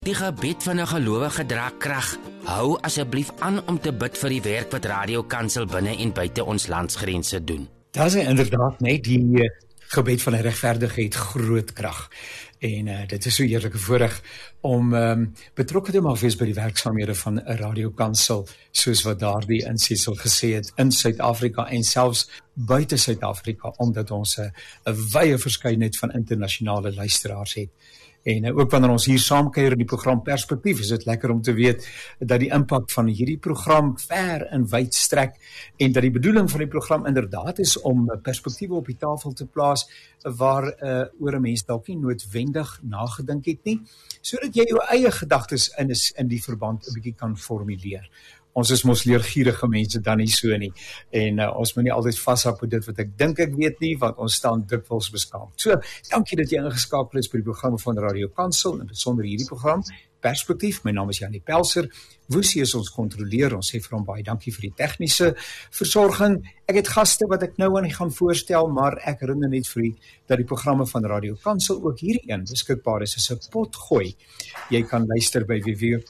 Die gebed van 'n gelowige dra krag. Hou asseblief aan om te bid vir die werk wat Radio Kansel binne en buite ons landsgrense doen. Daar is inderdaad net die gebed van die regverdige het groot krag. En dit is so heerlike voorreg om betrokke te mag wees by die werksaamhede van 'n Radio Kansel, soos wat daardie insetsel gesê het in Suid-Afrika en selfs buite Suid-Afrika, omdat ons 'n wye verskeidenheid van internasionale luisteraars het. En ook wanneer ons hier saamkuier in die program Perspektief, is dit lekker om te weet dat die impak van hierdie program ver en wyd strek en dat die bedoeling van die program inderdaad is om perspektiewe op die tafel te plaas waar oor 'n mens dalk nie noodwendig nagedink het nie, sodat jy jou eie gedagtes in die verband 'n bietjie kan formuleer. Ons is mos leergierige mense dan nie so nie, en ons moet nie altyd vashou op dit wat ek dink ek weet nie, want ons staan dikwels beskaamd. So, dankie dat jy ingeskakel is by die programme van Radio Kansel, en besonder hierdie program, Perspektief. My naam is Janie Pelser. Woesie is ons kontroleer. Ons sê vir hom baie dankie vir die tegniese versorging. Ek het gaste wat ek nou aan die gaan voorstel, maar ek herinner net vir u dat die programme van Radio Kansel ook hierdie een beskikbaar is as 'n potgooi. Jy kan luister by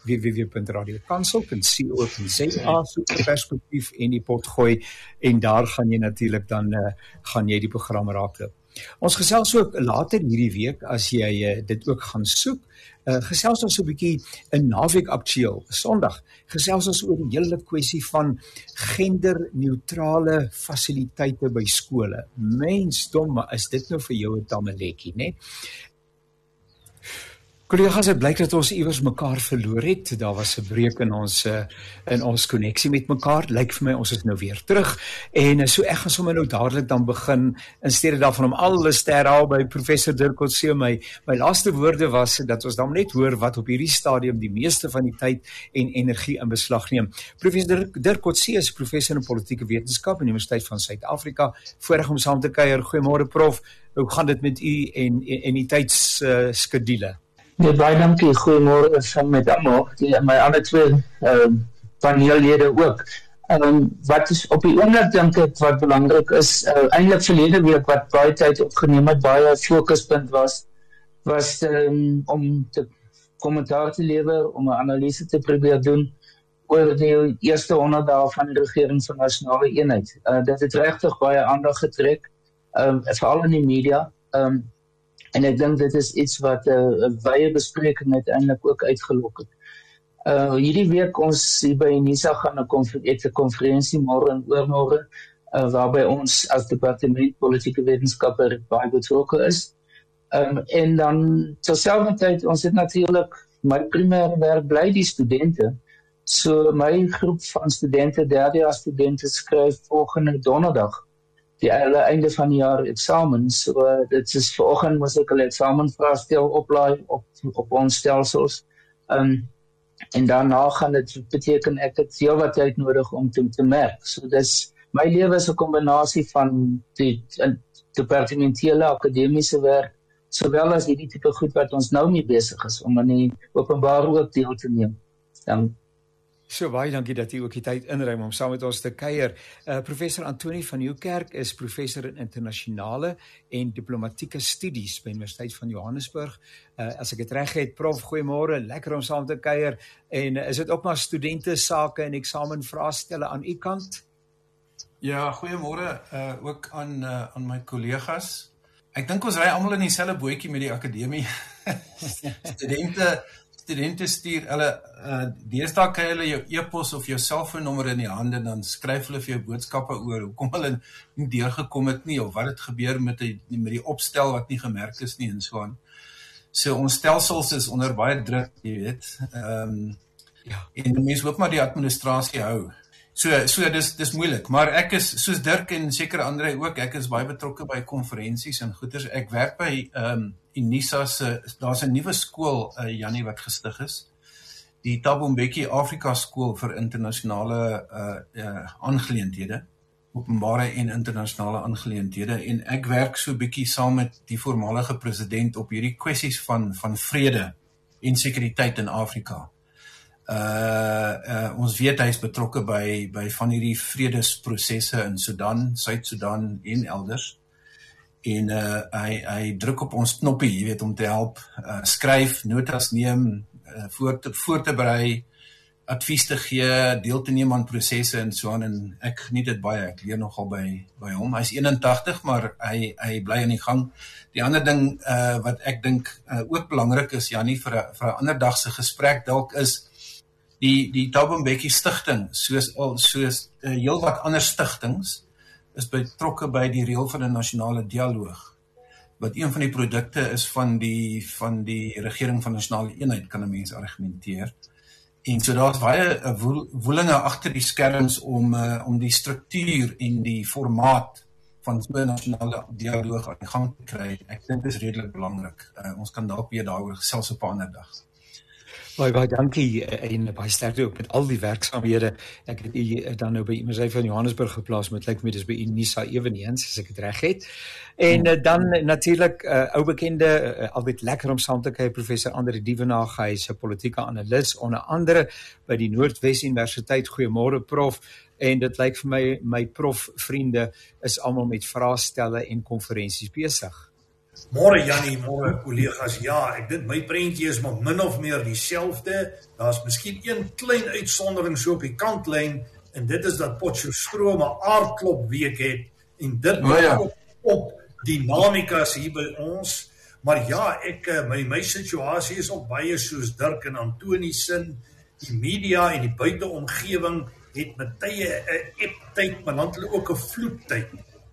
www.radiokansel.co.za, soek vir Perspektief en die potgooi, en daar gaan jy natuurlik dan gaan jy die programme raakloop. Ons gesels ook later hierdie week, as jy dit ook gaan soek, gesels ons so 'n bietjie 'n naweek aktueel, Sondag, gesels ons oor die hele kwessie van genderneutrale fasiliteite by skole. Mensdom, maar is dit nou vir jou 'n tammeletjie, né? Collega's, het blyk dat ons iewers mekaar verloor het. Daar was 'n breuk in ons koneksie met mekaar. Lyk vir my ons is nou weer terug. En so ek gaan sommer nou dadelik dan begin, in steede daarvan om alles te herhaal by professor Dirk Coetzee. My laaste woorde was dat ons dan net hoor wat op hierdie stadium die meeste van die tyd en energie in beslag neem. Professor Dirk Coetzee is professor in politieke wetenskap aan die Universiteit van Suid-Afrika. Voorreg om saam te kuier. Goeiemôre prof. Hoe gaan dit met u en die tydsskedule? Nee, baie dankie, goeiemôre saam met almal, my ander twee paneellede ook. Wat is op die oomblik dink ek wat belangrik is, eintlik verlede week wat baie tyd opgeneem het, baie fokuspunt was om te kommentaar te lewer, om 'n analise te probeer doen oor die eerste 100 dae van die regering van nasionale eenheid. Dit het regtig baie aandag getrek, veral in die media. En ek dink dit is iets wat 'n wye bespreking uiteindelik ook uitgelok het. Hierdie week ons hier by UNISA gaan 'n konferensie môre en oormôre, waarby ons as departement politieke wetenskappe baie betrokke is. En dan terselfdertyd, ons het natuurlik, my primêre werk bly die studente. So my groep van studente, derdejaars studente, skryf volgende donderdag die einde van die jaar eksamen. So dit is vanoggend moes ek 'n eksamenvraestel oplaai op ons stelsels. En daarna gaan dit beteken ek het heel wat tyd nodig om te merk. So dis my lewe is 'n kombinasie van die departementele akademiese werk, sowel as hierdie tipe goed wat ons nou mee besig is om aan die openbaar ook deel te neem. Dan So baie dankie dat u ook die tyd inruim om saam met ons te kuier. Professor Antoni van Nieuwkerk is professor in internasionale en diplomatieke studies by Universiteit van Johannesburg. As ek dit reg het, prof, goeiemôre, lekker om saam te kuier. En is dit ook maar studente sake en eksamenvraestelle aan u kant? Ja, goeiemôre, ook aan my kollegas. Ek dink ons ry almal in dieselfde bootjie met die akademie. Studente stuur hulle, deesdae kry hulle jou e-pos of jou selfoonnommer in die hande, dan skryf hulle vir jou boodskappe oor hoekom hulle nie deurgekom het nie, of wat het gebeur met die opstel wat nie gemerk is nie, en so aan. So ons stelsels is onder baie druk, jy weet, en die mens ook maar die administrasie hou. So dis moeilik, maar ek is, soos Dirk en seker André ook, ek is baie betrokke by konferensies en goeders. Ek werk by UNISA daar's 'n nuwe skool, Janie, wat gestig is, die Thabo Mbeki Afrika Skool vir internasionale aangeleenthede, openbare en internasionale aangeleenthede, en ek werk so bietjie saam met die voormalige president op hierdie kwessies van vrede en sekuriteit in Afrika. Ons weet hy is betrokke by van hierdie vredesprosesse in Sudan, Suid-Sudan en elders. En hy druk op ons knoppie, jy weet, om te help skryf, notas neem, voor te berei, advies te gee, deel te neem aan prosesse en so aan, en ek geniet dit baie, ek leer nogal by hom. Hy's 81, maar hy bly aan die gang. Die ander ding wat ek dink ook belangrik is, Jannie, vir 'n ander dag se gesprek dalk is die Thabo Mbeki stigting, soos heelwat ander stigtings, is betrokke by die reël van 'n nasionale dialoog, wat een van die produkte is van die regering van nasionale eenheid, kan 'n mens argumenteer. En so daar's baie woelinge agter die skerms om die struktuur en die formaat van so 'n nasionale dialoog aan die gang te kry. Ek dink dit is redelik belangrik. Ons kan dalk weer daaroor gesels op 'n ander dag. Baie dankie en baie sterkte ook met al die werksaamhede. Ek het u dan nou by Universiteit van Johannesburg geplaas, met lyk my dis by Unisa eweneens, as ek dit reg het. En dan natuurlik ou bekende, altyd lekker om saam te kyk, professor Andre Dievenage, hy is 'n politieke analis onder andere by die Noordwes Universiteit. Goeiemôre prof. En dit lyk vir my prof vriende is almal met vraestelle en konferensies besig. Môre Jannie, môre kollegas. Ja, ek dink my prentjie is maar min of meer dieselfde. Daar's miskien een klein uitsondering so op die kantlyn, en dit is dat Potchefstroom 'n aardklop week het, en dit op dinamikas hier by ons. Maar ja, my situasie is ook baie soos Dirk en Antoni sin. Die media en die buiteomgewing het met tye 'n eptyd, maar dan ook 'n vloedtyd.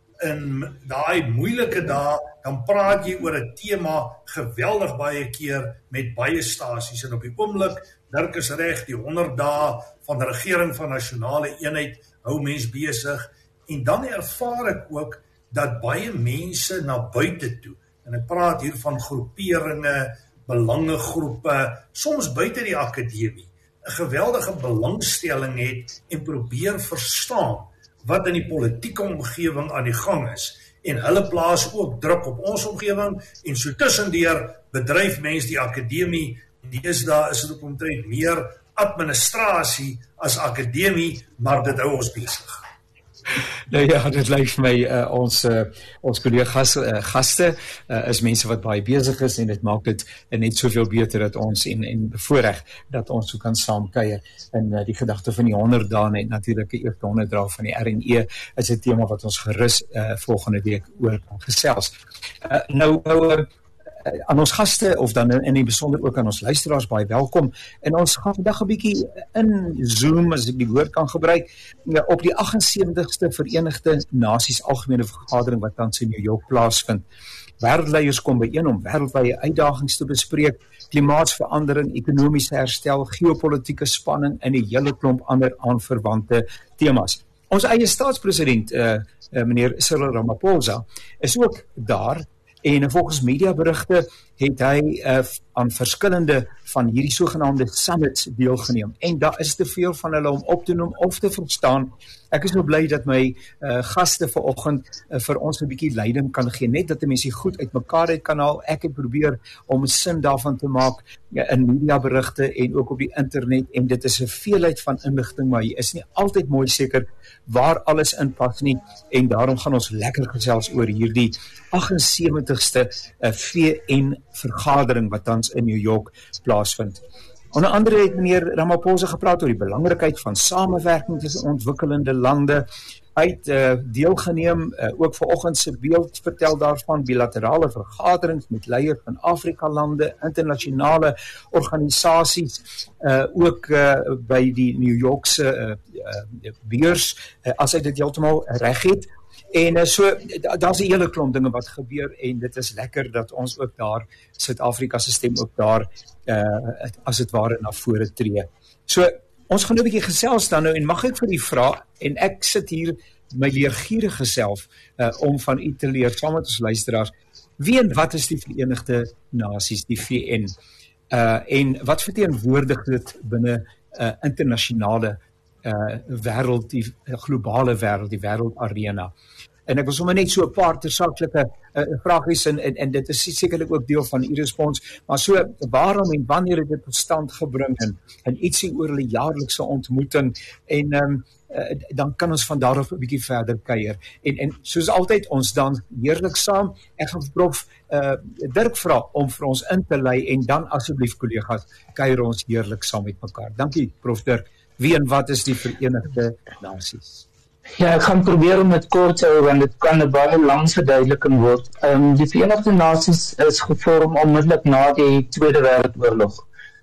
In daai moeilike dae, dan praat jy oor 'n tema geweldig baie keer met baie stasies, en op die oomblik, Dirk is reg, die 100 dae van die regering van nasionale eenheid hou mens besig, en dan ervaar ek ook dat baie mense na buite toe, en ek praat hier van groeperinge, belangegroepe, soms buite die akademie, 'n geweldige belangstelling het en probeer verstaan wat in die politieke omgewing aan die gang is. En hulle plaas ook druk op ons omgewing, en so tussendeur bedryf mens die akademie, en is dit ook omtrent meer administrasie as akademie, maar dit hou ons besig. Nou ja, dit lyk vir my ons kollegas gaste is mense wat baie besig is, en dit maak dit net soveel beter dat ons en bevoorreg dat ons so kan saamkuier. En die gedagte van die 100 dae, net natuurlik die eerste 100 dae van die RNE is 'n tema wat ons gerus volgende week oor kan gesels. Aan ons gaste, of dan in die besonder ook aan ons luisteraars, baie welkom. En ons gaan vandag 'n bietjie in Zoom, as ek die woord kan gebruik, op die 78ste Verenigde Nasies Algemene Vergadering wat tans in New York plaasvind. Wêreldleiers kom byeen om wêreldwye uitdagings te bespreek, klimaatsverandering, ekonomiese herstel, geopolitiese spanning en 'n hele klomp ander aanverwante temas. Ons eie staatspresident, meneer Cyril Ramaphosa, is ook daar. En volgens mediaberigte het hy aan verskillende van hierdie sogenaamde summits deelgeneem. En daar is te veel van hulle om op te noem of te verstaan. Ek is so bly dat my gaste vanoggend vir ons 'n bietjie leiding kan gee, net dat 'n mens goed uitmekaar uit kan haal. Ek het probeer om 'n sin daarvan te maak in mediaberigte en ook op die internet, en dit is 'n veelheid van inligting, maar jy is nie altyd mooi seker waar alles inpas nie, en daarom gaan ons lekker gesels oor hierdie 78ste VN-vergadering wat tans in New York plaasvind. Onder andere het meneer Ramaphosa gepraat oor die belangrikheid van samewerking tussen ontwikkelende lande. Hy het deelgeneem, ook vanoggend se beeld vertel daarvan, bilaterale vergaderings met leiers van Afrika-lande, internasionale organisasies, ook by die New Yorkse beurs, as hy dit heeltemal reg het. En so, daar's 'n hele klomp dinge wat gebeur, en dit is lekker dat ons ook daar, Suid-Afrika se stem ook daar, as dit ware na vore tree. So, ons gaan nou 'n bietjie gesels dan nou, en mag ek vir u vra, en ek sit hier my leergierige self, om van u te leer, saam met ons luisteraars, wie en wat is die Verenigde Nasies, die VN, en wat verteenwoordig dit binne internasionale wêreld, die globale wêreld, die wêreldarena. En ek wil sommer net so 'n paar tersaaklike vragies en dit is sekerlik ook deel van u respons, maar so waarom en wanneer het dit tot stand gebring en ietsie oor hulle jaarlikse ontmoeting en dan kan ons van daar af 'n bietjie verder kuier. En soos altyd ons dan heerlik saam. Ek gaan Prof Dirk vra om vir ons in te lei en dan asseblief kollegas kuier ons heerlik saam met mekaar. Dankie Prof Dirk. Wie en wat is die Verenigde Nasies? Ja, ek gaan probeer om dit kort te hou want dit kan 'n baie lang verduideliking word. Die Verenigde Nasies is gevorm onmiddellik na die Tweede Wêreldoorlog.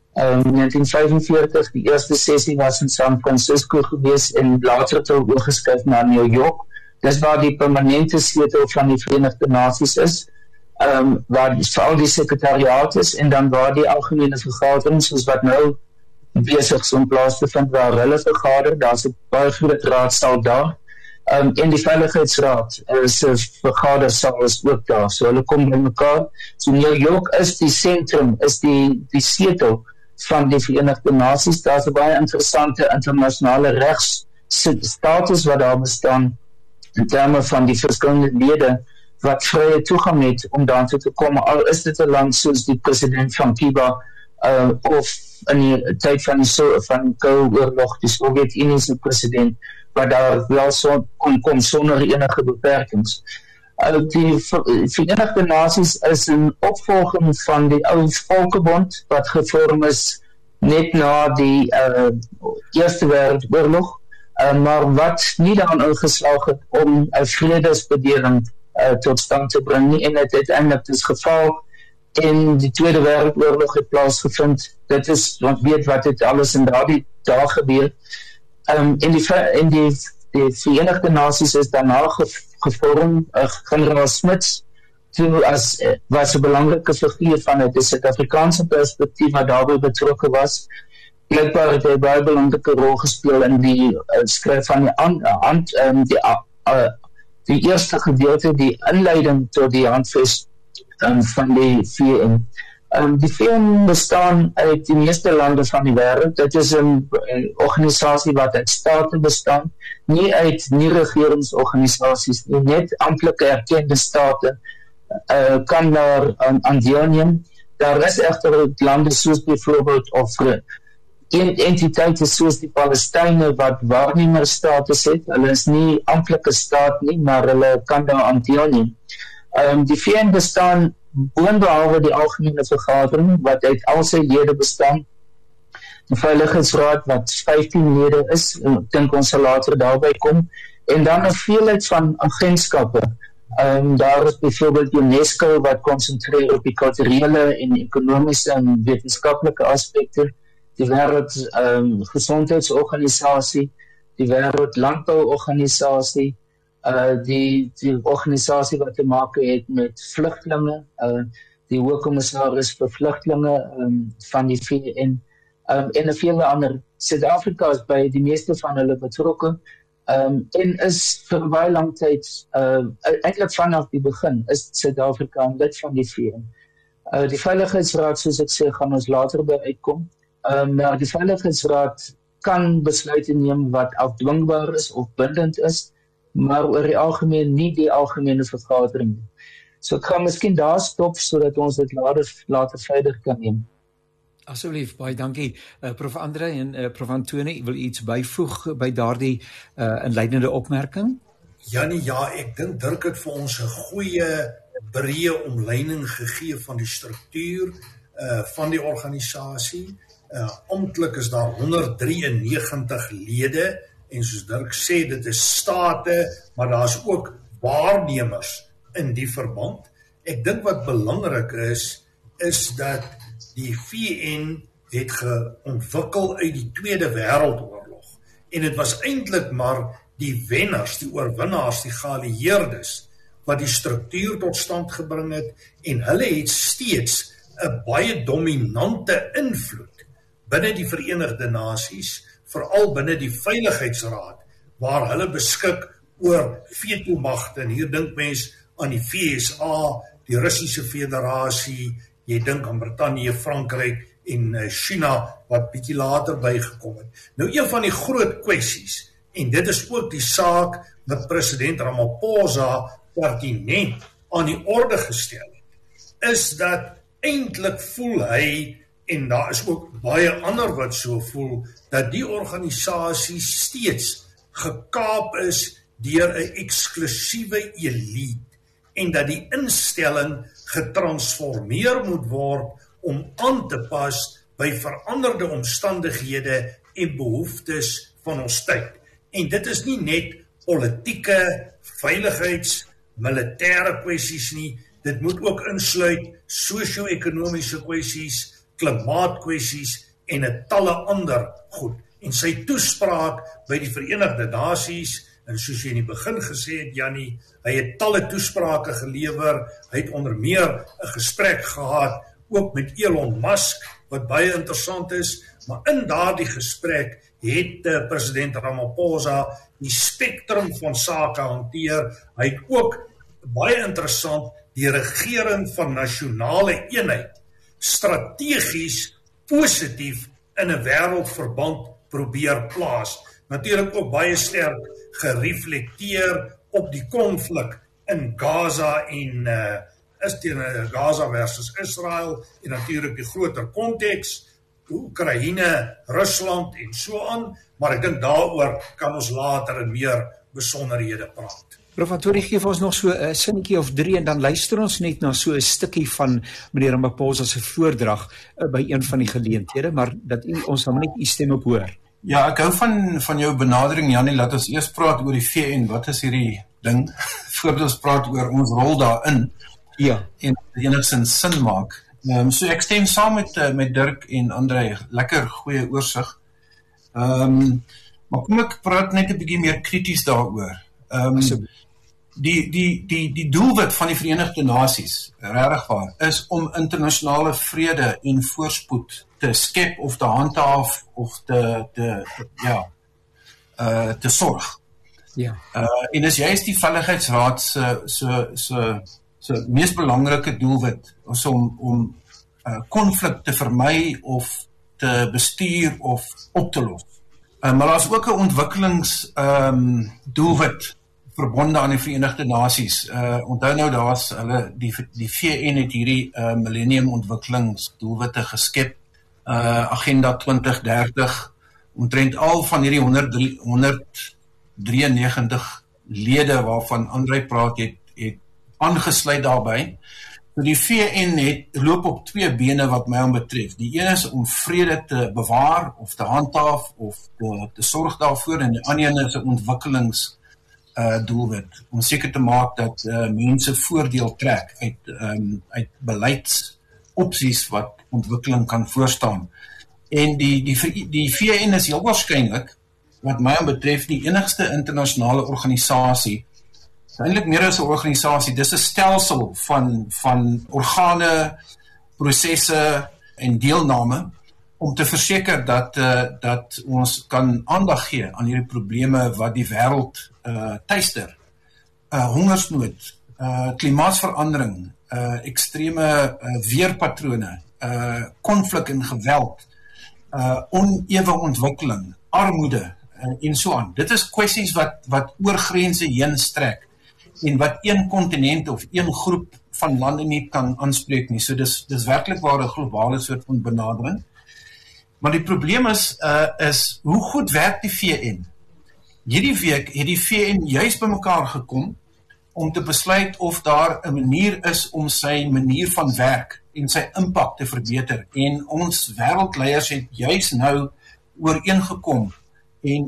1945, die eerste sessie was in San Francisco gewees en later het hulle oorgeskuif na New York. Dis waar die permanente sleutel van die Verenigde Nasies is, waar veral die sekretariaat is en dan waar die algemene vergadering soos wat nou besig is om plaas te vind waar hulle vergader, daar's 'n baie groot raadsaal daar. En die Veiligheidsraad se vergadersaal is ook daar, so hulle kom by mekaar. So New York is die sentrum, is die sleutel van die Verenigde Nasies. Daar's 'n baie interessante internasionale regsstatus wat daar bestaan in terme van die verskillende lede wat vrye toegang het om daartoe te kom, al is dit 'n land soos die president van Cuba of in die tyd van die Koue Oorlog, die Sowjetunie se president, wat daar wel so kon kom sonder enige beperkings. Die Verenigde Nasies is 'n opvolging van die ou Volkebond wat gevorm is net na die Eerste Wêreldoorlog, maar wat nie daarin ingeslaag het om 'n vredesbedeling tot stand te bring nie, en het uiteindelik dus geval en die Tweede Wêreldoorlog het plaasgevind. Dit is, want weet wat het alles in daardie dae gebeur. En die Verenigde Nasies is daarna gevorm. Generaal Smuts was 'n belangrike figuur van die Suid-Afrikaanse perspektief wat daarbij betrokke was. Blijkbaar het hy baie belangrike rol gespeel in die skryf van die eerste gedeelte, die inleiding tot die handves van die VN. Die VN bestaan uit die meeste lande van die wêreld. Dit is 'n organisasie wat uit state bestaan, nie uit nie-regeringsorganisasies nie. Net amptelike erkende state kan daar aan deelneem. Daar is egter lande soos byvoorbeeld of entiteite soos die Palestynë wat waarnemersstatus het. Hulle is nie amptelike staat nie, maar hulle kan daar aan deelneem. Die VN bestaan boonbehalwe die algemene vergadering wat uit al sy lede bestaan, die Veiligheidsraad wat 15 lede is, ek dink ons sal later daarby kom, en dan 'n veelheid van agentskappe. Daar is byvoorbeeld UNESCO wat konsentreer op die kulturele en ekonomiese en wetenskaplike aspekte, die Wêreld Gesondheidsorganisasie, die Wêreld Landbouorganisasie, die organisasie wat te maak het met vlugtelinge, die Hoogkommissaris vir vlugtelinge van die VN, en 'n vele ander. Suid-Afrika is by die meeste van hulle betrokke, en is vir baie lang tyd, eintlik vanaf die begin, is Suid-Afrika 'n lid van die VN. Die Veiligheidsraad, soos ek sê, gaan ons later by uitkom, maar die Veiligheidsraad kan besluite neem wat afdwingbaar is of bindend is, maar oor die algemeen nie die algemene vergadering. So ek gaan miskien daar stop sodat ons dit later verder kan neem. Asseblief, baie dankie. Prof Andre en Prof Antoni, wil iets byvoeg by daardie inleidende opmerking? Janie, ja, ek dink Dirk het vir ons 'n goeie breë omleiding gegee van die struktuur van die organisasie. Amptelik is daar 193 lede, en soos Dirk sê, dit is state, maar daar's ook waarnemers in die verband. Ek dink wat belangrik is dat die VN het geontwikkel uit die Tweede Wêreldoorlog, en dit was eintlik maar die wenners, die oorwinnaars, die geallieerdes, wat die struktuur tot stand gebring het, en hulle het steeds 'n baie dominante invloed binne die Verenigde Nasies, veral binne die Veiligheidsraad, waar hulle beskik oor veto-magte, en hier dink mens aan die VSA, die Russiese Federasie, jy dink aan Brittanje, Frankryk en China, wat bietjie later bygekom het. Nou, een van die groot kwessies en dit is ook die saak wat president Ramaphosa pertinent aan die orde gestel het, is dat eintlik voel hy, en daar is ook baie ander wat so voel, dat die organisasie steeds gekaap is deur 'n eksklusiewe elite en dat die instelling getransformeer moet word om aan te pas by veranderde omstandighede en behoeftes van ons tyd. En dit is nie net politieke, veiligheids, militêre kwessies nie, dit moet ook insluit sosio-ekonomiese kwessies, klimaatkwessies en 'n talle ander goed. En sy toespraak by die Verenigde Nasies, en soos jy in die begin gesê het, Jannie, hy het talle toesprake gelewer, hy het onder meer 'n gesprek gehad, ook met Elon Musk, wat baie interessant is, maar in daardie gesprek het president Ramaphosa die spektrum van sake hanteer. Hy het ook, baie interessant, die regering van nasionale eenheid strategies positief in 'n wêreldverband probeer plaas. Natuurlik ook baie sterk gereflekteer op die konflik in Gaza en is teen Gaza versus Israel en natuurlik die groter konteks, Oekraïne, Rusland en so aan, maar ek dink daaroor kan ons later in meer besonderhede praat. Prof. Antonie, geef ons nog so 'n sinnetjie of 3 en dan luister ons net na so 'n stukkie van meneer Ramaphosa se voordrag by een van die geleenthede, maar dat ons dan net u stem op hoor. Ja, ek hou van jou benadering, Jannie, laat ons eers praat oor die VN, wat is hierdie ding, voordat ons praat oor ons rol daarin, ja, en enigstens sin maak. So ek stem saam met Dirk en André, lekker goeie oorsig. Maar kom ek praat net 'n bietjie meer krities daaroor. Die doelwit van die Verenigde Nasies, regtig waar, is om internasionale vrede en voorspoed te skep of te handhaaf of te sorg. Ja. En dis juist die Veiligheidsraad se mees belangrike doelwit is om konflik te vermy of te bestuur of op te los. Maar daar is ook 'n ontwikkelingsdoelwit verbonde aan die Verenigde Nasies. Onthou nou, daar's hulle die VN het hierdie millennium ontwikkelingsdoelwitte geskep, Agenda 2030, omtrent al van hierdie 193 lede waarvan André praat het aangesluit daarbey. So die VN loop op 2 bene wat my betref. Die een is om vrede te bewaar of te handhaaf of te sorg daarvoor, en die ander een is 'n ontwikkelingsdoelwit om seker te maak dat mense voordeel trek uit beleidsopsies wat ontwikkeling kan voorstaan. En die VN is heel waarskynlik, wat my betref, die enigste internasionale organisasie, eintlik meer as 'n organisasie, dis 'n stelsel van organe, prosesse en deelname om te verseker dat ons kan aandag gee aan hierdie probleme wat die wêreld tuister. Hongersnood, klimaatsverandering, ekstreme weerpatrone, konflik en geweld, onewe ontwikkeling, armoede en so aan. Dit is kwessies wat oor grense heen strek en wat een kontinent of een groep van lande nie kan aanspreek nie. So dis werklik waar 'n globale soort van benadering. Maar die probleem is hoe goed werk die VN? Hierdie week het die VN juist bymekaar gekom om te besluit of daar 'n manier is om sy manier van werk en sy impak te verbeter. En ons wêreldleiers het juist nou ooreengekom en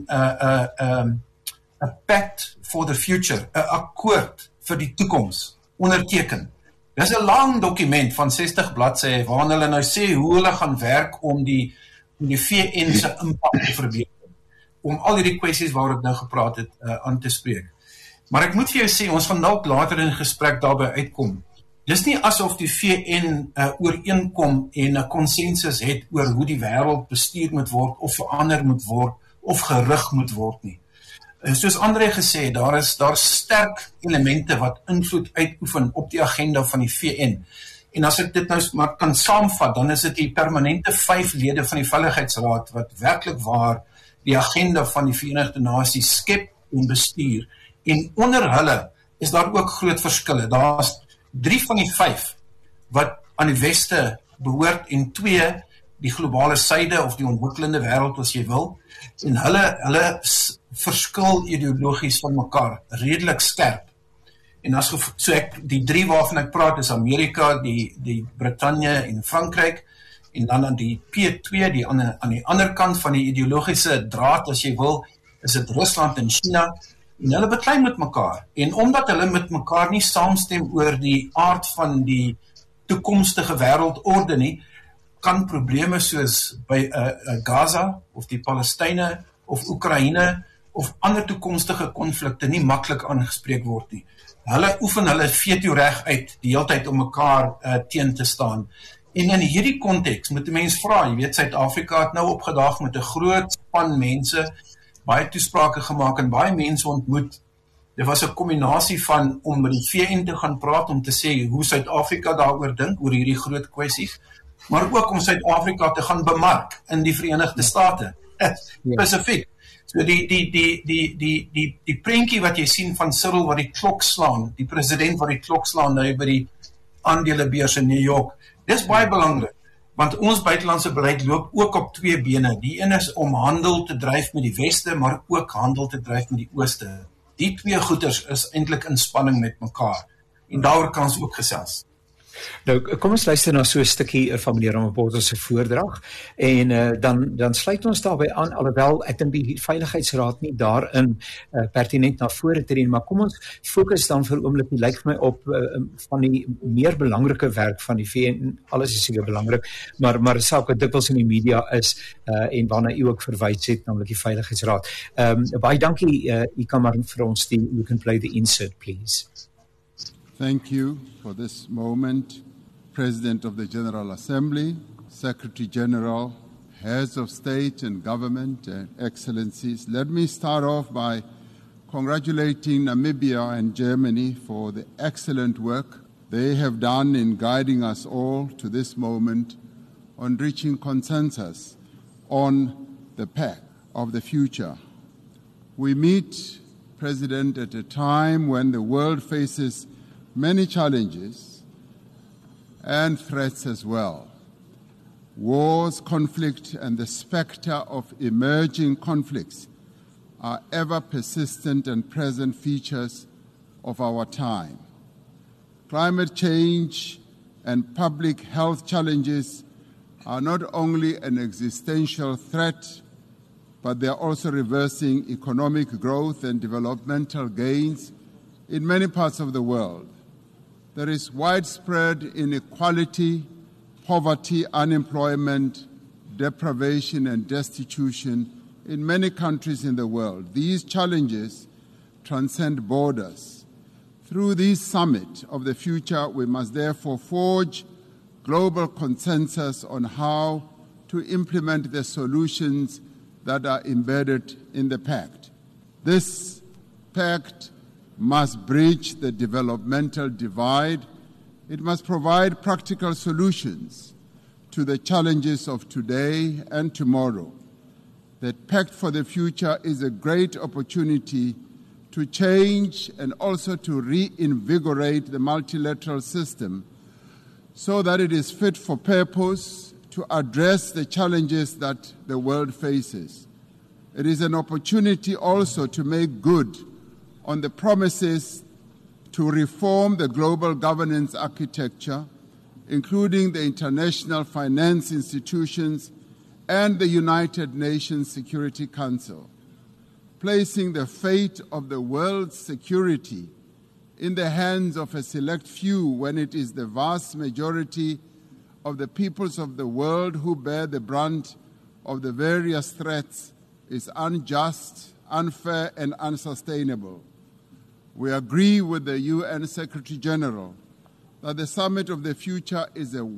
'n pact for the future, 'n akkoord vir die toekoms onderteken. Dis 'n lang dokument van 60 bladsye waarin hulle nou sê hoe hulle gaan werk om die VN se impak te verbeter, om al hierdie kwessies waar ek nou gepraat het aan te spreek. Maar ek moet vir jou sê, ons gaan dalk later in gesprek daarby uitkom. Dis nie asof die VN ooreenkom en 'n konsensus het oor hoe die wêreld bestuur moet word of verander moet word of gerig moet word nie. Soos André gesê het, daar is sterk elemente wat invloed uitoefen op die agenda van die VN. En as ek dit nou maar kan saamvat, dan is dit die permanente 5 lede van die Veiligheidsraad wat werklik waar die agenda van die Verenigde Nasies skep en bestuur. En onder hulle is daar ook groot verskille. Daar's 3 van die 5 wat aan die Weste behoort en 2 die globale suide of die ontwikkelende wêreld as jy wil. En hulle verskil ideologies van mekaar redelik sterk. En as so die 3 waarvan ek praat is Amerika, die Brittanje en Frankryk, en dan aan die P2, aan die ander kant van die ideologiese draad as jy wil, is dit Rusland en China, en hulle beklei met mekaar. En omdat hulle met mekaar nie saamstem oor die aard van die toekomstige wêreldorde nie, kan probleme soos by Gaza of die Palestynë of Oekraïne of ander toekomstige konflikte nie maklik aangespreek word nie. Hulle oefen hulle veto reg uit die hele tyd om mekaar teen te staan. En in hierdie konteks moet 'n mens vra, jy weet Suid-Afrika het nou opgedaag met 'n groot span mense, baie toesprake gemaak en baie mense ontmoet. Dit was 'n kombinasie van om met die VN te gaan praat om te sê hoe Suid-Afrika daaroor dink oor hierdie groot kwessies, maar ook om Suid-Afrika te gaan bemark in die Verenigde State. Spesifiek. So die prentjie wat jy sien van Cyril wat die klok slaan, die president wat die klok slaan nou by die aandelebeurs in New York, dis baie belangrik, want ons buitelandse beleid loop ook op 2 bene. Die een is om handel te dryf met die Weste, maar ook handel te dryf met die Ooste. Die 2 goeders is eintlik in spanning met mekaar, en daaroor kan ons ook gesels. Nou, kom ons luister na so 'n stukkie van meneer Ramaphosa se voordrag en dan sluit ons daarbey aan, alhoewel ek dink die Veiligheidsraad nie daarin pertinent na vore tree, maar kom ons fokus dan vir 'n oomblik, lyk vir my op van die meer belangrike werk van die VN. Alles is seker belangrik, maar selfs wat dikwels in die media is en waarna u ook verwys het, naamlik die Veiligheidsraad. Baie dankie, u kan maar vir ons you can play the insert, please. Thank you for this moment, President of the General Assembly, Secretary General, Heads of State and Government, and Excellencies. Let me start off by congratulating Namibia and Germany for the excellent work they have done in guiding us all to this moment on reaching consensus on the path of the future. We meet, President, at a time when the world faces many challenges and threats as well. Wars, conflict, and the spectre of emerging conflicts are ever persistent and present features of our time. Climate change and public health challenges are not only an existential threat, but they are also reversing economic growth and developmental gains in many parts of the world. There is widespread inequality, poverty, unemployment, deprivation, and destitution in many countries in the world. These challenges transcend borders. Through this summit of the future, we must therefore forge global consensus on how to implement the solutions that are embedded in the pact. This pact must bridge the developmental divide. It must provide practical solutions to the challenges of today and tomorrow. The Pact for the Future is a great opportunity to change and also to reinvigorate the multilateral system so that it is fit for purpose to address the challenges that the world faces. It is an opportunity also to make good on the promises to reform the global governance architecture, including the international finance institutions and the United Nations Security Council, placing the fate of the world's security in the hands of a select few when it is the vast majority of the peoples of the world who bear the brunt of the various threats is unjust, unfair, and unsustainable. We agree with the UN Secretary General that the Summit of the Future is a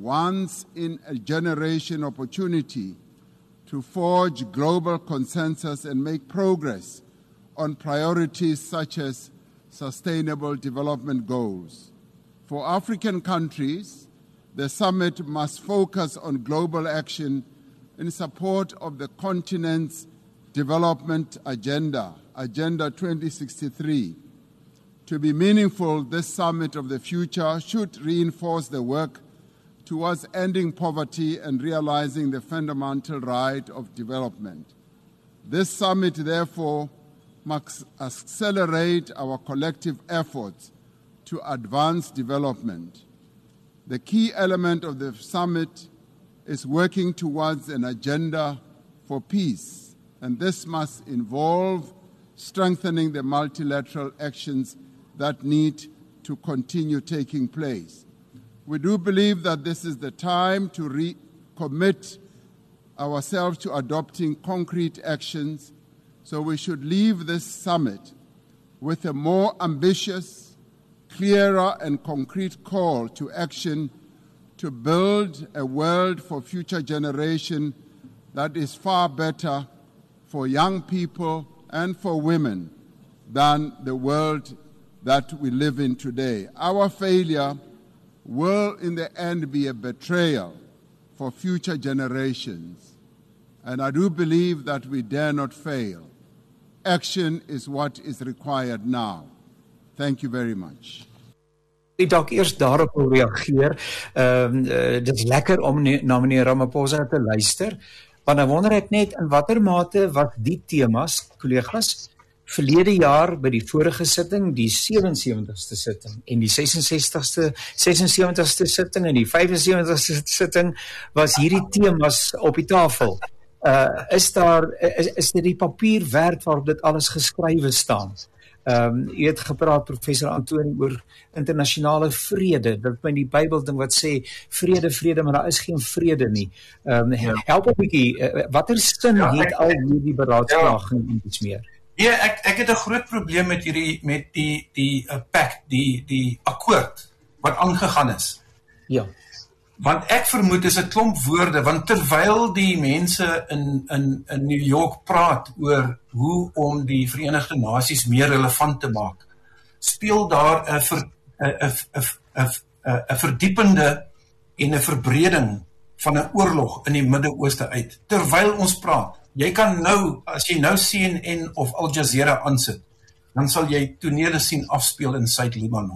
once-in-a-generation opportunity to forge global consensus and make progress on priorities such as Sustainable Development Goals. For African countries, the summit must focus on global action in support of the continent's development agenda, Agenda 2063. To be meaningful, this summit of the future should reinforce the work towards ending poverty and realizing the fundamental right of development. This summit, therefore, must accelerate our collective efforts to advance development. The key element of the summit is working towards an agenda for peace, and this must involve strengthening the multilateral actions that need to continue taking place. We do believe that this is the time to recommit ourselves to adopting concrete actions, so we should leave this summit with a more ambitious, clearer and concrete call to action to build a world for future generation that is far better for young people and for women than the world that we live in today. Our failure will in the end be a betrayal for future generations. And I do believe that we dare not fail. Action is what is required now. Thank you very much. Ek dalk eers daarop wil reageer. Dit is lekker om na meneer Ramaphosa te luister, want dan wonder ek net in watter mate wat die temas, kollegas, verlede jaar by die vorige sitting, die 77ste sitting en die 76ste sitting en die 75ste sitting, was hierdie temas op die tafel. Is dit die papier werd waarop dit alles geskrywe staan? U het gepraat, professor Antoni, oor internasionale vrede, dat my die Bybel ding wat sê, vrede, maar daar is geen vrede nie. Help 'n bietjie, watter sin het al hierdie beraadslaging en iets meer? Ja, ek het 'n groot probleem met die pact, die akkoord wat aangegaan is. Ja. Want ek vermoed is 'n klomp woorde, want terwyl die mense in New York praat oor hoe om die Verenigde Nasies meer relevant te maak, speel daar 'n verdiepende en 'n verbreding van 'n oorlog in die Midde-Ooste uit. Terwyl ons praat, jy kan nou, as jy nou CNN of Al Jazeera aansit, dan sal jy tonele sien afspeel in Suid-Libanon.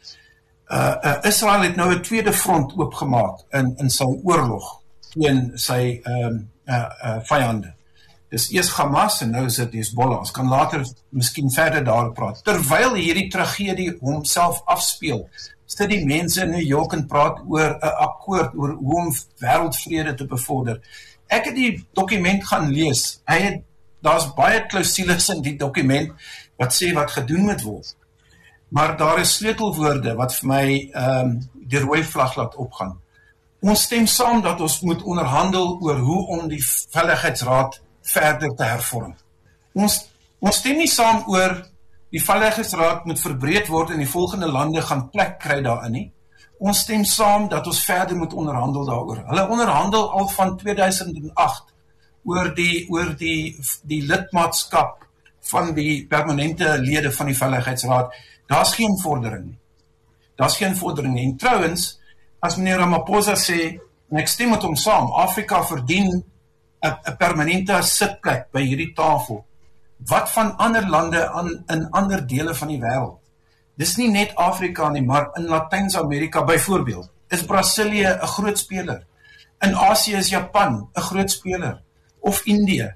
Israel het nou 'n tweede front oopgemaak in sy oorlog teen sy vyande. Dis eers Hamas en nou is dit Hezbollah. Ons kan later miskien verder daar praat. Terwyl hierdie tragedie homself afspeel, sit die mense in New York en praat oor 'n akkoord oor hoe om wêreldvrede te bevorder. Ek het die dokument gaan lees. Daar's baie klousules in die dokument wat sê wat gedoen moet word. Maar daar is sleutelwoorde wat vir my die rooi vlag laat opgaan. Ons stem saam dat ons moet onderhandel oor hoe om die Veiligheidsraad verder te hervorm. Ons stem nie saam oor die Veiligheidsraad moet verbreed word en die volgende lande gaan plek kry daarin nie. Ons stem saam dat ons verder moet onderhandel daaroor. Hulle onderhandel al van 2008 oor die lidmaatskap van die permanente lede van die Veiligheidsraad. Daar's geen vordering nie. En trouwens, as meneer Ramaphosa sê, en ek stem met hom saam, Afrika verdien 'n permanente sitplek by hierdie tafel. Wat van ander lande in ander dele van die wêreld? Dis nie net Afrika nie, maar in Latyn-Amerika byvoorbeeld, is Brasilië 'n groot speler. In Asië is Japan 'n groot speler. Of Indië.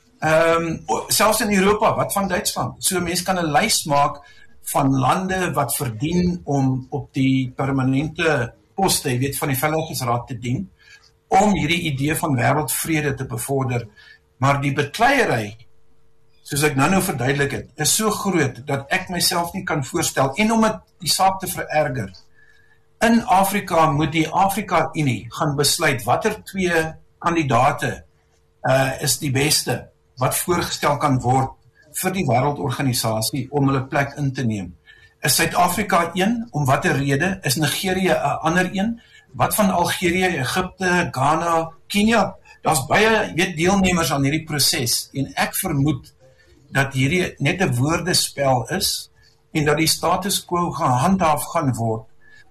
Selfs in Europa, wat van Duitsland? So 'n mens kan 'n lys maak van lande wat verdien om op die permanente poste, jy weet, van die Veiligheidsraad te dien, om hierdie idee van wêreldvrede te bevorder. Maar die bekleierery, soos ek nou verduidelik het, is so groot dat ek myself nie kan voorstel, en om die saak te vererger. In Afrika moet die Afrika-Unie gaan besluit watter twee kandidate is die beste wat voorgestel kan word vir die wêreldorganisasie om hulle plek in te neem. Is Suid-Afrika een? Om watter rede? Is Nigerië 'n ander een? Wat van Algerië, Egipte, Ghana, Kenia? Daar's baie deelnemers aan hierdie proses en ek vermoed dat hierdie net 'n woordespel is en dat die status quo gehandhaaf gaan word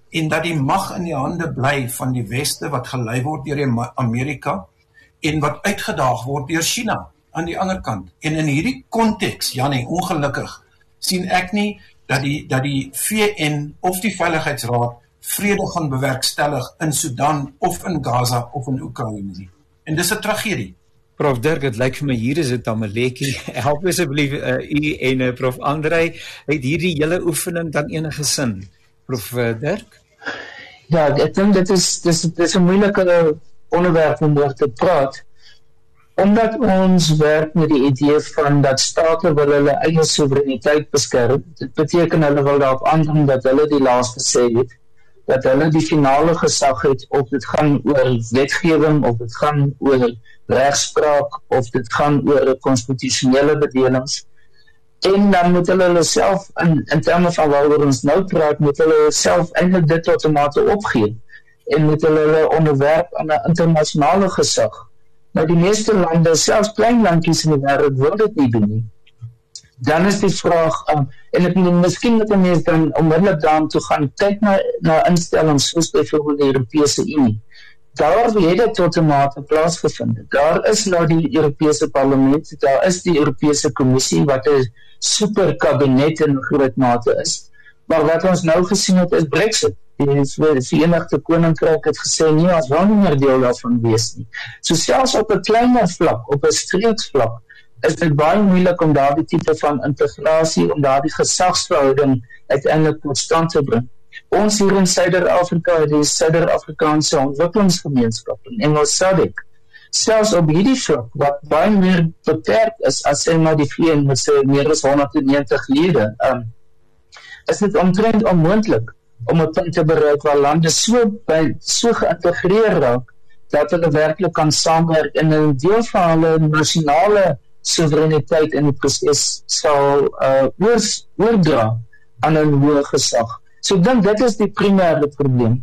en dat die mag in die hande bly van die Weste wat gelei word deur Amerika en wat uitgedaag word deur China aan die ander kant. En in hierdie konteks, Janie, ongelukkig, sien ek nie dat die VN of die Veiligheidsraad vrede gaan bewerkstellig in Sudan of in Gaza of in Oekraïne nie. En dis 'n tragedie. Prof Dirk, het lyk vir my hier is dit dan 'n lekkie. Help asseblief u en Prof Andrei, het hierdie hele oefening dan enige sin? Prof Dirk? Ja, ek dink dit is 'n moeilike onderwerp om oor te praat. Omdat ons werk met die idee van dat state wil hulle eie soewereiniteit beskerm, dit beteken hulle wil daarop aandring dat hulle die laaste sê het, dat hulle die finale gesag het, of dit gaan oor wetgewing, of dit gaan oor regspraak, of dit gaan oor konstitusionele bedelings. En dan moet hulle self, in terme van waaroor ons nou praat, moet hulle self eintlik dit tot 'n mate opgee, en moet hulle onderwerp aan 'n internasionale gesag. Nou die meeste lande, selfs klein landjies in die wêreld, wil dit nie doen nie. Dan is die vraag, en ek miskien moet 'n mens dan onmiddellik daartoe gaan kyk na instellings soos byvoorbeeld die Europese Unie. Daar het dit tot 'n mate plaasgevind. Daar is nou die Europese Parlement, daar is die Europese Kommissie wat 'n superkabinet in groot mate is. Maar wat ons nou gesien het is Brexit. Die Verenigde Koninkryk het gesê nee, ons wil nie meer deel daarvan wees nie. So selfs op 'n kleiner vlak, op 'n streeksvlak, is dit baie moeilik om daardie tipe van integrasie, om daardie gesagsverhouding uiteindelik tot stand te bring. Ons hier in Suider-Afrika, die Suider-Afrikaanse Ontwikkelingsgemeenskap, in Engels SADC, selfs op hierdie vlak, wat baie meer beperk is as sê maar die VN met sy meer as 190 lede, is dit omtrent onmoontlik om 'n punt te bereik waar lande so geïntegreer raak, dat hulle werklik kan saamwerk en 'n deel van hulle nasionale soewereiniteit in die proses sal oordra aan 'n hoë gesag. So ek dink dit is die primêre probleem.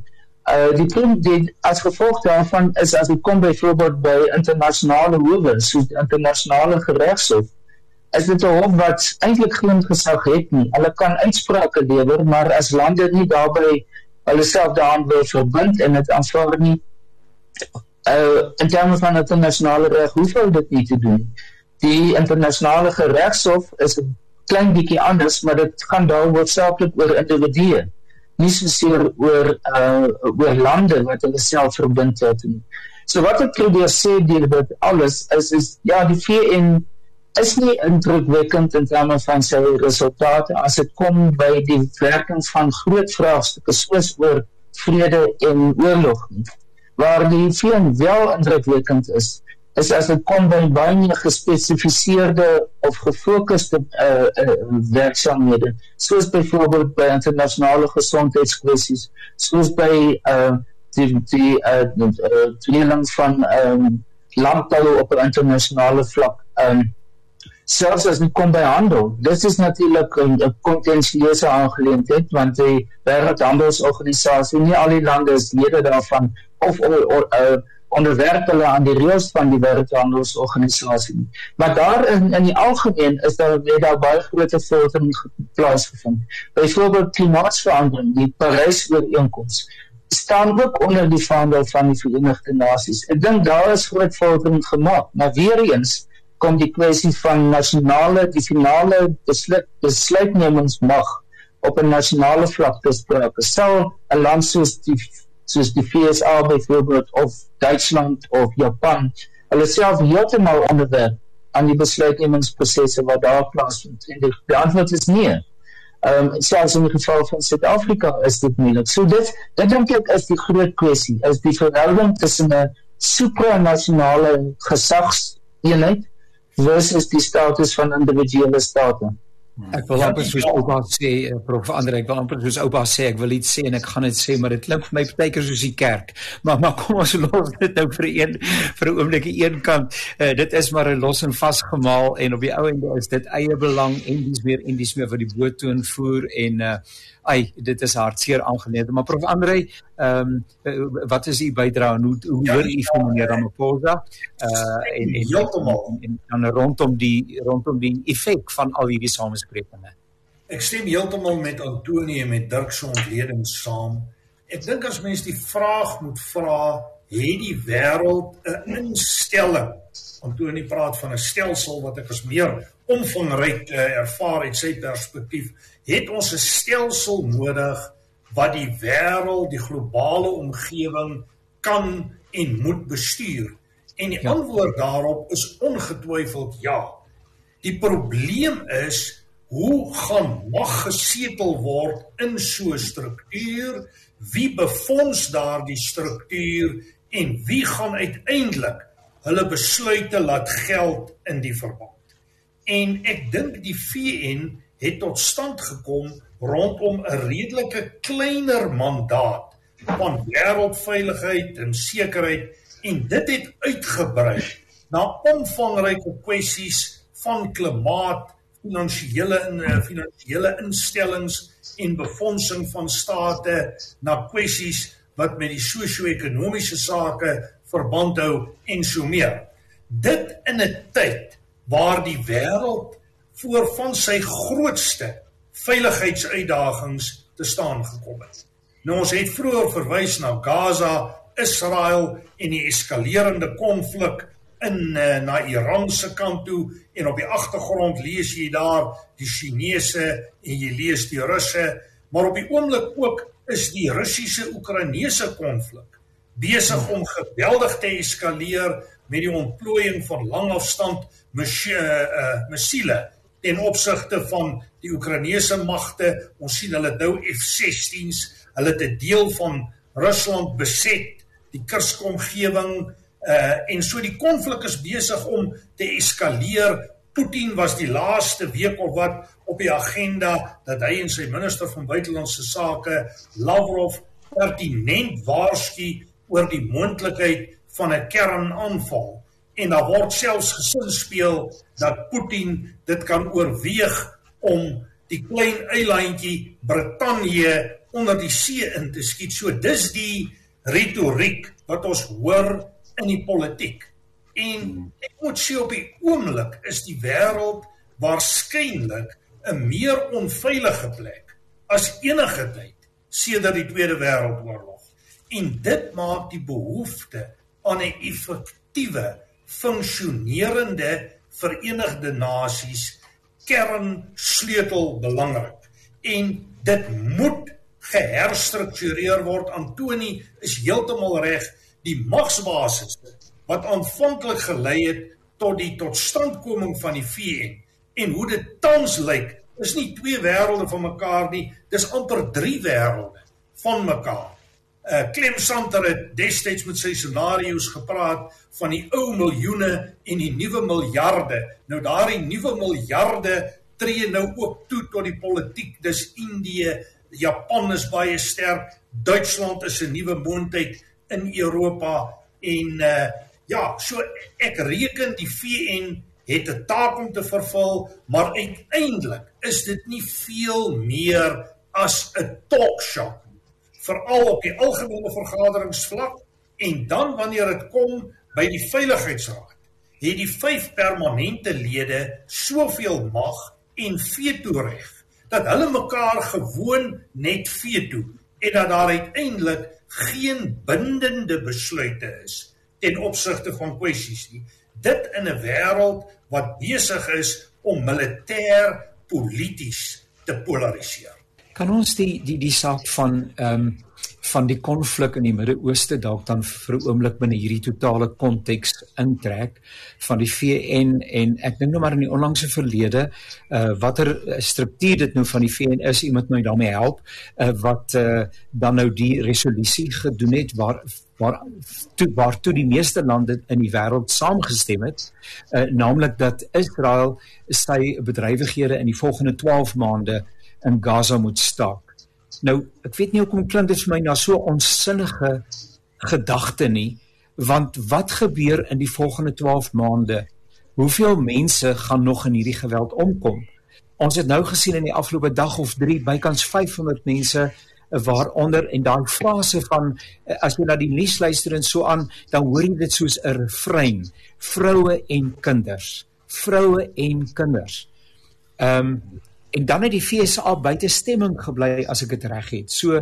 As gevolg daarvan is, as dit kom byvoorbeeld by internasionale howe, soos die internasionale geregshof, is dit 'n hof wat eintlik geen gesag het nie. Hulle kan uitsprake lewer, maar as lande nie daarbey hulle self daaraan wil verbind en dit aanvaar nie, in terme van internasionale reg, hoef hulle dit nie te doen. Die internasionale geregshof is 'n klein bietjie anders, maar dit gaan daar hoofsaaklik oor individue, nie soseer oor lande wat hulle self verbind het nie. So wat ek probeer sê deur dit alles is ja, die VN is nie indrukwekkend in terme van sy resultate as dit kom by die werking van groot vraagstukke soos oor vrede en oorlog nie. Waar die VN wel indrukwekkend is as dit kom by baie meer gespesifiseerde of gefokuste werksaamhede, soos byvoorbeeld by internasionale gesondheidskwessies, soos by die tweeling van landbou op 'n internasionale vlak, selfs as dit kom by handel. Dit is natuurlik 'n kontensieuse aangeleentheid, want die Wêreldhandelsorganisasie, nie al die lande is lede daarvan, of onderwerp hulle aan die reëls van die Wêreldhandelsorganisasie. Maar daar in die algemeen is daar baie groot vordering plaasgevind. Byvoorbeeld klimaatsverandering, die Parys-ooreenkoms, staan ook onder die vaandel van die Verenigde Nasies. Ek dink daar is groot vordering gemaak, maar weer eens kom die kwessie van die finale besluitnemingsmag op 'n nasionale vlak te sprake. Sal 'n land soos die VSA byvoorbeeld, of Duitsland of Japan, hulle self heeltemal onderwerp aan die besluitnemingsprosesse wat daar plaasvind? En die antwoord is nee. Selfs in die geval van Suid-Afrika is dit moeilik. So dit dink ek is die groot kwessie, is die verhouding tussen 'n supranasionale gesagseenheid versus die status van individuele state. Ek wil amper soos oupa sê, Prof Andrei, ek wil amper soos oupa sê, ek wil iets sê en ek gaan dit sê, maar dit klink vir my partykeer soos die kerk. Maar kom ons los dit nou vir 'n oomblik aan een kant. Dit is maar 'n los en vasgemaal, en op die ou ende is dit eie belang en dies meer vir die boottoon voer, en dit is hartseer aangeleentheid. Maar Prof Andrei, wat is u bydrae en hoe hoor u van meneer Ramaphosa en rondom die effek van al hierdie samesprekings? Ek stem heeltemal met Antonie en met Dirk se ontleding saam. Ek dink as mens die vraag moet vra, het die wêreld 'n instelling? Antoni praat van 'n stelsel wat ek as meer omvangryk ervaar uit sy perspektief. Het ons 'n stelsel nodig wat die wêreld, die globale omgewing kan en moet bestuur? En die antwoord daarop is ongetwyfeld ja. Die probleem is, hoe gaan mag gesetel word in so 'n struktuur? Wie befonds daardie struktuur en wie gaan uiteindelik hulle besluite laat geld in die verband? En ek dink die VN het tot stand gekom rondom 'n redelike kleiner mandaat van wêreldveiligheid en sekerheid, en dit het uitgebrei na omvangryke kwessies van klimaat, finansiële instellings en befondsing van state, na kwessies wat met die sosio-ekonomiese sake verband hou en so meer. Dit in 'n tyd waar die wêreld voor van sy grootste veiligheidsuitdagings te staan gekom het. Nou, ons het vroeër verwys na Gaza, Israel en die eskalerende konflik na Iran se kant toe, en op die agtergrond lees jy daar die Chinese en jy lees die Russe, maar op die oomblik ook is die Russiese-Oekraïnese konflik besig om geweldig te eskaleer met die ontplooiing van langafstand missiele ten opsigte van die Oekraïnese magte. Ons sien hulle nou F-16's, hulle het 'n deel van Rusland beset, die Kursk-omgewing, en so die konflik is besig om te eskaleer. Putin was die laaste week of wat op die agenda dat hy en sy minister van buitelandse sake, Lavrov, pertinent waarsku oor die moontlikheid van 'n kernaanval. En daar word selfs gesinspeel dat Putin dit kan oorweeg om die klein eilandjie Brittanje onder die see in te skiet. So dis die retoriek wat ons hoor in die politiek. En ek moet sê, op die oomblik is die wêreld waarskynlik 'n meer onveilige plek as enige tyd sedert die Tweede Wêreldoorlog. En dit maak die behoefte aan 'n effektiewe, funksionerende Verenigde Nasies kernsleutel belangrik. En dit moet geherstruktureer word. Antoni is heeltemal reg. Die magsbasis wat aanvanklik gelei het tot die totstandkoming van die VN en hoe dit tans lyk, is nie 2 wêrelde van mekaar nie, dis amper 3 wêrelde van mekaar. Clem Santer het destyds met sy scenario's gepraat van die ou miljoene en die nuwe miljarde. Nou daardie nuwe miljarde tree nou ook toe tot die politiek. Dis Indië, Japan is baie sterk, Duitsland is 'n nuwe moondheid in Europa, en so ek reken die VN het 'n taak om te vervul, maar uiteindelik is dit nie veel meer as 'n talkshop, veral op die algemene vergaderingsvlak, en dan wanneer dit kom by die Veiligheidsraad, het die 5 permanente lede soveel mag en veto-reg, dat hulle mekaar gewoon net veto, en dat daar uiteindelik geen bindende besluite is ten opsigte van kwessies nie. Dit in 'n wêreld wat besig is om militêr polities te polariseer. Kan ons die saak van die konflik in die Midde-Ooste dalk dan vir 'n oomblik binne hierdie totale konteks intrek van die VN, en ek dink nou maar in die onlangse verlede, watter struktuur dit nou van die VN is, iemand my daarmee help, wat dan nou die resolusie gedoen het, waartoe die meeste lande in die wêreld saamgestem het, naamlik dat Israel sy bedrywighede in die volgende 12 maande in Gaza moet staak. Nou, ek weet nie hoekom klink dit vir my na so onsinnige gedagte nie, want wat gebeur in die volgende 12 maande? Hoeveel mense gaan nog in hierdie geweld omkom? Ons het nou gesien in die afgelope dag of 3, bykans 500 mense, waaronder, en daai frase van, as jy na die nuus luister en so aan, dan hoor jy dit soos 'n refrein, vroue en kinders, vroue en kinders. En dan het die FSA buite stemming gebly, as ek dit reg het. So,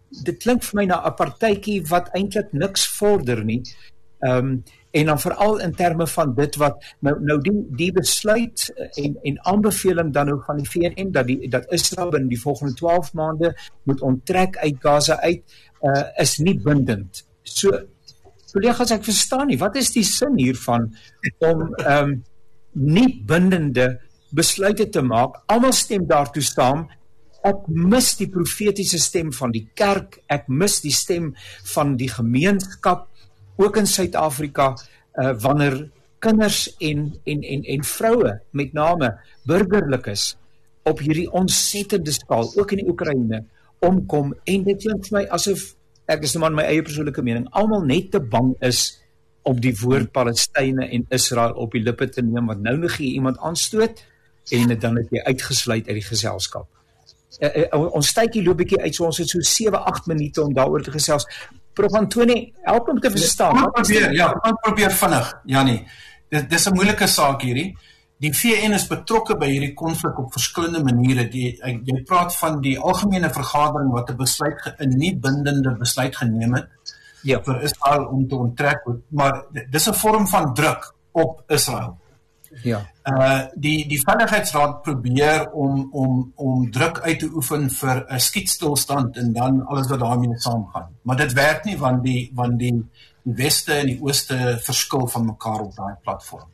dit klink vir my na 'n partytjie wat eintlik niks vorder nie. En dan veral in terme van dit wat nou die besluit en aanbeveling dan nou van die VN dat Israel binne die volgende 12 maande moet onttrek uit Gaza uit, is nie bindend. So kollegas, ek verstaan nie, wat is die sin hiervan om nie bindende besluite te maak? Almal stem daartoe saam. Ek mis die profetiese stem van die kerk, ek mis die stem van die gemeenskap, ook in Suid-Afrika, wanneer kinders en vroue, met name burgerlikes, op hierdie ontsettende skaal, ook in die Oekraïne, omkom, en dit klink vir my asof, ek is nou maar my eie persoonlike mening, almal net te bang is om die woord Palestynë en Israel op die lippe te neem, want nou nog iemand aanstoot, en dan het jy uitgesluit uit die geselskap. Ons tydjie loop bietjie uit, so ons het so 7-8 minute om daaroor te gesels. Prof Antoni, help om te verstaan. Probeer vinnig, Janie. Dis 'n moeilike saak hierdie. Die VN is betrokke by hierdie konflik op verskillende maniere. Jy praat van die algemene vergadering wat 'n nie bindende besluit geneem het vir Israel om te onttrek, maar dis 'n vorm van druk op Israel. Ja. Die Veiligheidsraad probeer om druk uit te oefen vir 'n skietstilstand en dan alles wat daarmee saamgaan. Maar dit werk nie, want die weste en die ooste verskil van mekaar op daai platform.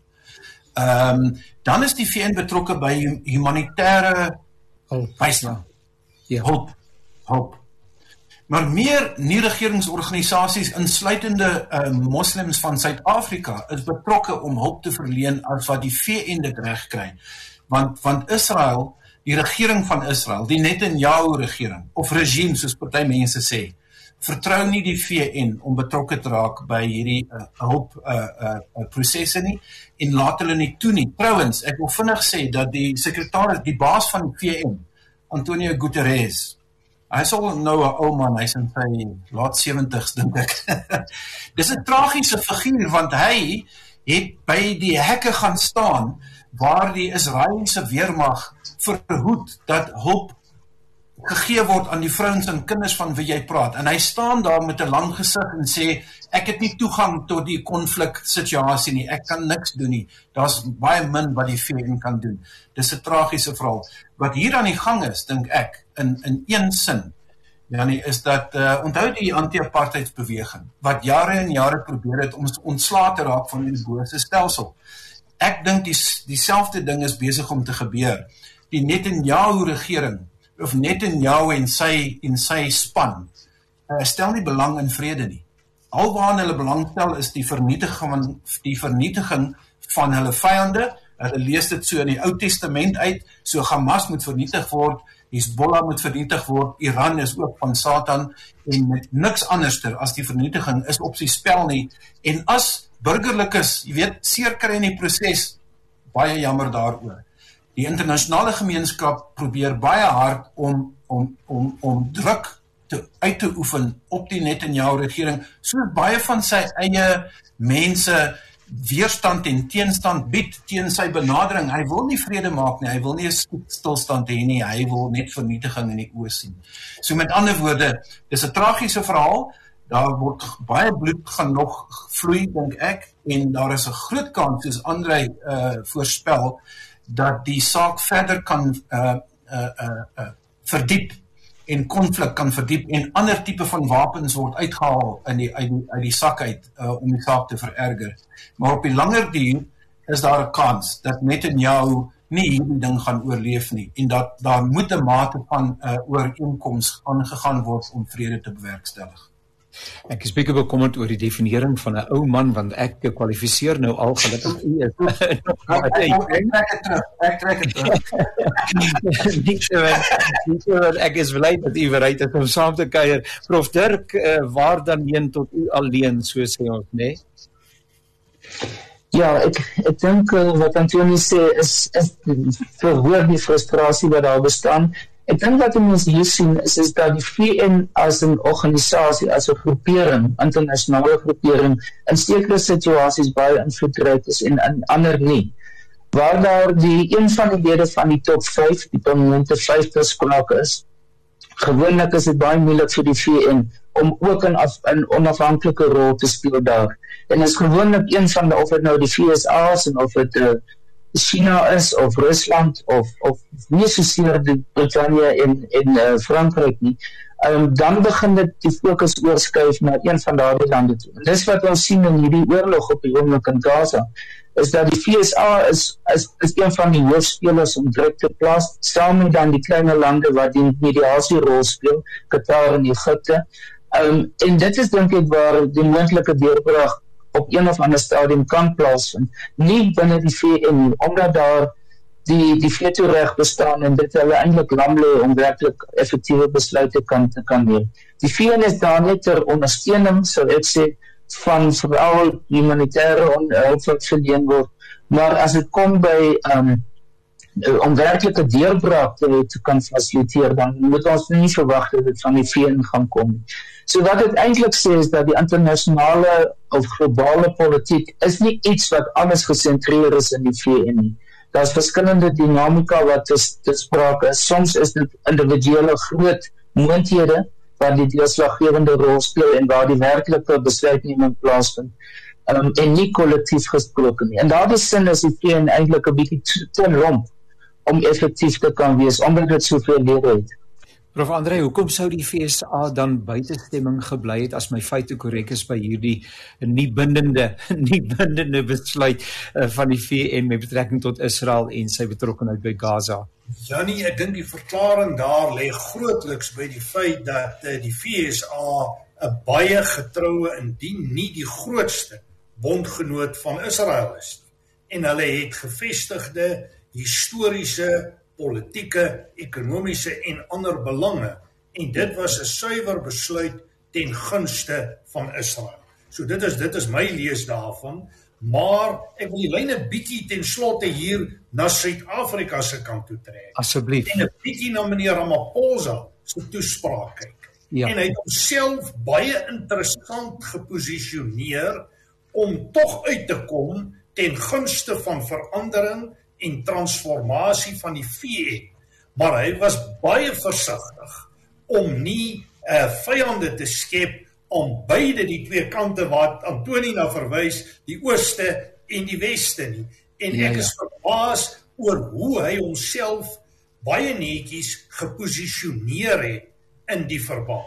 Dan is die VN betrokke by humanitêre bystand. Hulp. Maar meer nie-regeringsorganisasies, insluitende moslims van Suid-Afrika, is betrokke om hulp te verleen as wat die VN dit reg kry. Want Israel, die regering van Israel, die Netanyahu-regering, of regime, soos party mense sê, vertrou nie die VN om betrokke te raak by hierdie hulpprosesse nie, en laat hulle nie toe nie. Trouwens, ek wil vinnig sê dat die baas van die VN, Antonio Guterres, hy is al nou 'n ou man, hy is in sy laat 70's, dink ek. Dis 'n tragiese figuur, want hy het by die hekke gaan staan, waar die Israeliese weermag verhoed dat hulp gegee word aan die vrouens en kinders van wie jy praat. En hy staan daar met 'n lang gesig en sê, ek het nie toegang tot die konfliksituasie nie, ek kan niks doen nie. Daar's baie min wat die VN kan doen. Dis 'n tragiese verhaal. Wat hier aan die gang is, dink ek, in een sin, Janie, is dat, onthou die anti-apartheidsbeweging, wat jare en jare probeer het om ontslae te raak van die bose stelsel. Ek dink dieselfde ding is besig om te gebeur. Die Netanyahu-regering, of Netanyahu en sy span, stel nie belang in vrede nie. Alwaar hulle belang stel is die vernietiging van hulle vyande. Hulle lees dit so in die Ou Testament uit, so Hamas moet vernietig word, Hezbollah moet vernietig word, Iran is ook van Satan, en niks anderster as die vernietiging is op sy spel nie. En as burgerlikes, jy weet, seer kry in die proses, baie jammer daaroor. Die internasionale gemeenskap probeer baie hard om druk uit te oefen op die Netanyahu-regering, so baie van sy eie mense weerstand en teenstand bied teen sy benadering. Hy wil nie vrede maak nie, hy wil nie 'n stilstand hê nie, hy wil net vernietiging in die oë sien. So met ander woorde, dis 'n tragiese verhaal, daar word baie bloed gaan nog vloei, dink ek, en daar is 'n groot kans, soos Andrei voorspel, dat die saak verder kan verdiep en konflik kan verdiep en ander tipe van wapens word uitgehaal uit die sak uit om die saak te vererger. Maar op die langer duur is daar 'n kans dat Netanyahu nie hierdie ding gaan oorleef nie en dat daar moet 'n mate van ooreenkoms aangegaan word om vrede te bewerkstellig. Ek is baie bekommerd oor die definiering van 'n ou man, want ek kwalifiseer nou al gelukkig Ek trek het terug. Ek is bly dat u bereid is om saam te kuier. Prof Dirk, waar dan heen tot u alleen, so sê ons, né? Ja, ek dink wat Antoni sê is verhoor die frustrasie wat daar bestaan. Ek dink wat ons hier sien is dat die VN as 'n organisasie, as 'n groepering, internasionale groepering, in sekere situasies baie invloedryk is en in ander nie. Waar daar een van die lede van die top 5, die permanente 5 te sprake is, gewoonlik is dit baie moeilik vir die VN om ook 'n onafhanklike rol te speel daar. En is gewoonlik een van of dit nou die VSA's en of dit China is of Rusland of nie soseer die Britannië en Frankryk nie. Dan begin dit die fokus oorskuif na een van daardie lande toe. En dis wat ons sien in hierdie oorlog op die oomblik in Gaza, is dat die VSA is een van die hoofspelers om druk te plaas, saam met dan die kleine lande wat die mediasierol speel, Qatar en Egipte. En dit is dink ek waar die moontlike deurbraak op een of ander stadium kan plaasvind, nie binne die VN, omdat daar die veto-reg bestaan en dit hulle eintlik lam lê om werklik effektiewe besluite kan neem. Die VN is daar net ter ondersteuning, sou ek sê, van veral humanitaire hulp wat verleen word, maar as dit kom by om werklike deurbraak te kan fasiliteer, dan moet ons nie verwag dat dit van die VN gaan kom. So wat dit eintlik sê is dat die internasionale of globale politiek is nie iets wat alles gesentreer is in die VN nie. Daar is verskillende dinamika wat te sprake is. Soms is dit individuele groot moonthede waar die deurslaggewende rol speel en waar die werklike besluitneming plaasvind. En nie kollektief gesproke nie. En daardie sin is die VN eintlik 'n bietjie te lomp om effektief te kan wees, omdat dit soveel lede het. Prof. André, hoekom sou die VSA dan buitestemming gebly het as my feite korrek is by hierdie nie bindende besluit van die VN met betrekking tot Israel en sy betrokkenheid by Gaza? Janie, ek dink die verklaring daar lê grootliks by die feit dat die VSA 'n baie getroue, indien nie die grootste bondgenoot van Israel is. En hulle het gevestigde historiese, politieke, ekonomiese en ander belange. En dit was 'n suiwer besluit ten gunste van Israel. So dit is my lees daarvan, maar ek wil die lyne bietjie ten slotte hier na Suid-Afrika se kant toe trek. Asseblief. En 'n bietjie na meneer Ramaphosa se toespraak kyk. Ja. En hy het homself baie interessant geposisioneer om tog uit te kom ten gunste van verandering en transformasie van die VN, maar hy was baie versigtig om nie vyande te skep aan beide die twee kante wat Antoni na verwys, die ooste en die weste nie. En ek is verbaas oor hoe hy homself baie netjies geposisioneer het in die verband.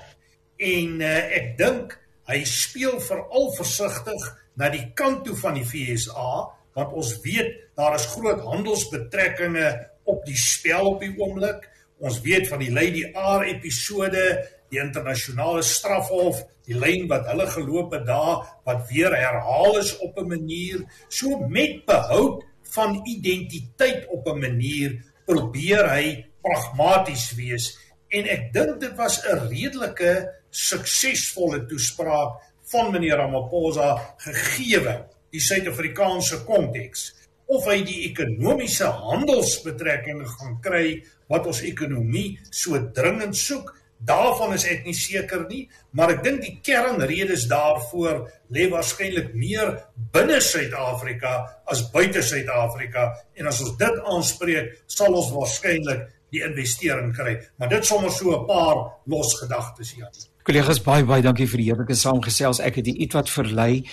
En ek dink hy speel veral versigtig na die kant toe van die VSA, want ons weet, daar is groot handelsbetrekkinge op die spel op die oomblik. Ons weet van die Lady R episode, die internasionale strafhof, die lyn wat hulle geloop het daar, wat weer herhaal is op 'n manier, so met behoud van identiteit op 'n manier, probeer hy pragmaties wees. En ek dink dit was 'n redelike, suksesvolle toespraak van meneer Ramaphosa, gegeewe die Suid-Afrikaanse konteks. Of hy die ekonomiese handelsbetrekkinge gaan kry, wat ons ekonomie so dringend soek, daarvan is ek nie seker nie, maar ek dink die kernredes daarvoor lê waarskynlik meer binne Suid-Afrika as buite Suid-Afrika, en as ons dit aanspreek, sal ons waarskynlik die investering kry. Maar dit sommer so 'n paar losgedagtes, Jan. Collega's, baie dankie vir die heerlike saamgesels. Ek het die ietwat verlei.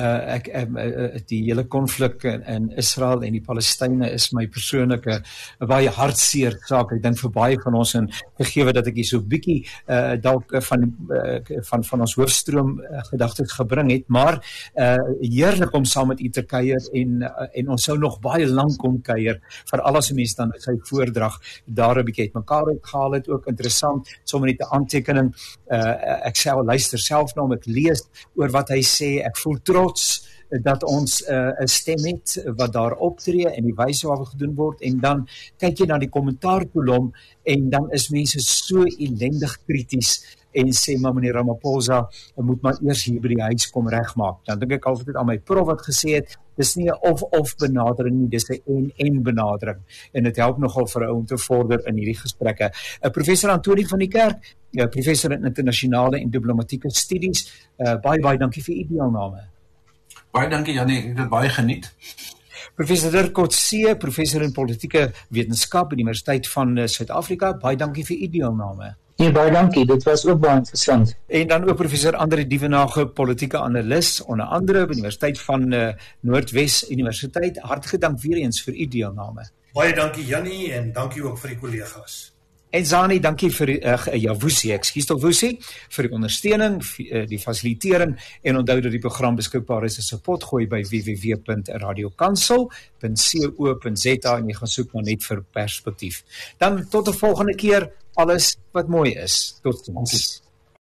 Die hele konflik in Israel en die Palestynë is my persoonlike 'n baie hartseer saak. Ek dink vir baie van ons, en gegee dat ek hier so bietjie dalk van ons hoofstroom gedagtes gebring het, maar heerlik om saam met u te kuier en ons sou nog baie lank kon kuier, veral as 'n mens dan sy voordrag daar 'n bietjie uitmekaar uitgehaal het, ook interessant, sommer net 'n aantekening. Ek luister self na hom, ek lees oor wat hy sê, ek voel trots dat ons 'n stem het wat daar optree en die wyse waarop gedoen word, en dan kyk jy na die kommentaarkolom en dan is mense so ellendig krities en sê, maar meneer Ramaphosa moet maar eers hier by die huis kom regmaak. Dan dink ek altyd aan my prof wat gesê het, dis nie 'n of benadering nie, dis 'n en benadering. En dit help nogal vir 'n ou om te vorder in hierdie gesprekke. Professor Antoni van die Kerk, professor in internasionale en diplomatieke studies, baie dankie vir u deelname. Baie dankie Janie, ek het dit baie geniet. Professor Dirk Coetzee, professor in politieke wetenskap by die Universiteit van Suid-Afrika, baie dankie vir u deelname. Nee, baie dankie, dit was ook baie interessant. En dan ook professor Andre Dievenage, politieke analis, onder andere by die Universiteit van Noordwes Universiteit. Hartlik dank weer eens vir u deelname. Baie dankie Jannie en dankie ook vir die kollegas. En Zani, dankie vir Woesie, vir die ondersteuning, die fasilitering en onthou dat die program beskikbaar is as 'n potgooi by www.radiokansel.co.za en jy gaan soek maar net vir perspektief. Dan tot 'n volgende keer, alles wat mooi is. Totsiens.